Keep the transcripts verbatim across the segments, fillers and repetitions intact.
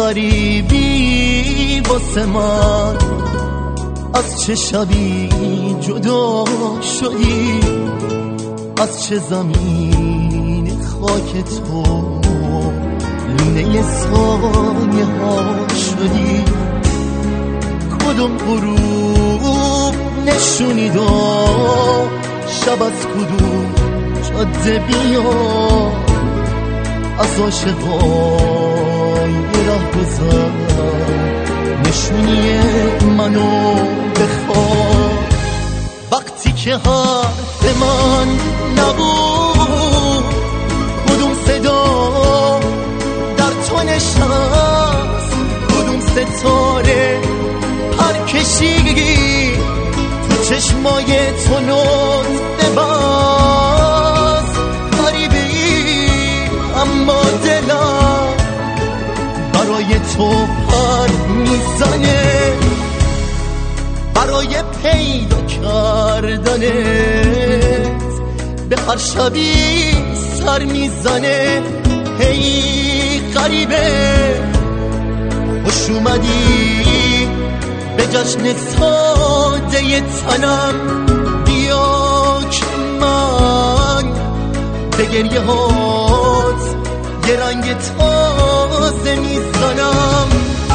غریبی واسه من، از چه شبی جدا شدی، از چه زمین خاک تو لونه سایه ها شدی. کدوم غروب نشونی داد شب، از کدوم جاده بیا، از عاشقای راه گذر نشونی منو بخواد. وقتی که حرف من نبود، کدوم صدا در تو نشست، کدوم ستاره پر کشیدی تو چشمای تو نوت ببست. غریبه ای اما دلم برای تو پر میزنه، برای پیدا کردنت به هر شبی سر میزنه. هی غریبه خوش اومدی به جشن ساده تنم، بیا که من به گریه هات یه رنگ تازه میزنم.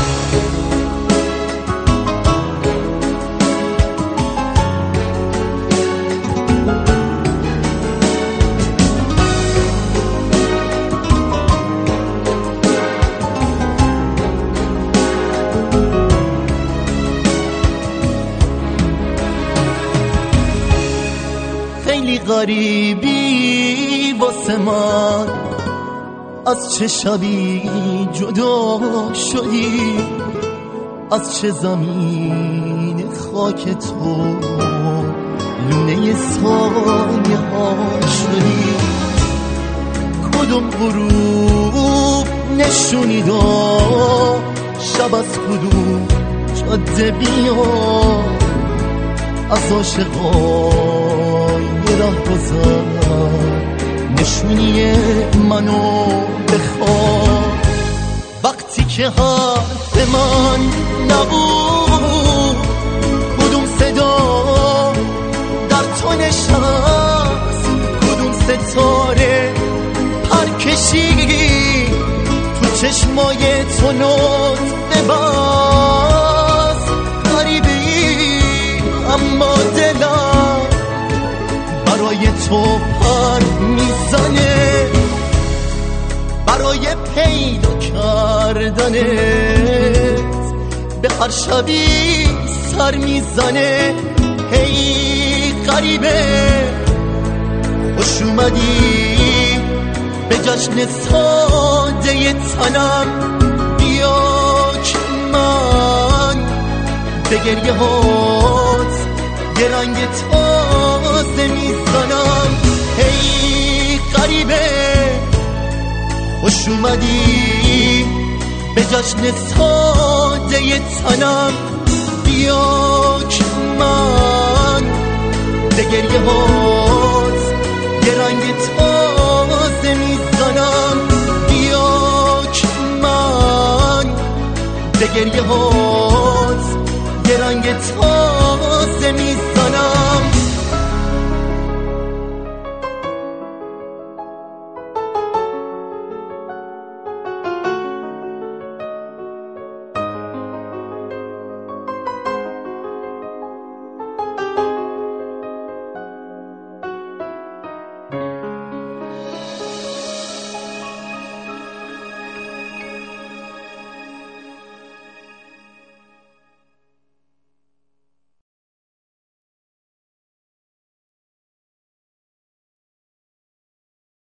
خیلی غریبی واسه من، از چه شبی جدا شدی، از چه زمین خاک تو لونه سایه ها شدی. کدوم غروب نشونی داد شب، از کدوم جاده بیا، از عاشقای راه گذر نشونی منو بخواد. وقتی که حرف من نبود، کدوم صدا در تو نشست، کدوم ستاره پر کشیدی تو چشمای تو نوت ببست. غریبه ای اما دلم برای تو پر میزنه، برای پیدا کردنت به هر شبی سر میزنه. هی غریبه خوش اومدی به جشن ساده تنم، بیا که من به گریه هات یه رنگ تازه میزنم. هی غریبه خوش اومدی به جشن ساده تنم، بیا که من به گریه هات یه رنگ تازه میزنم. بیا که من به گریه هات یه رنگ تازه میزنم.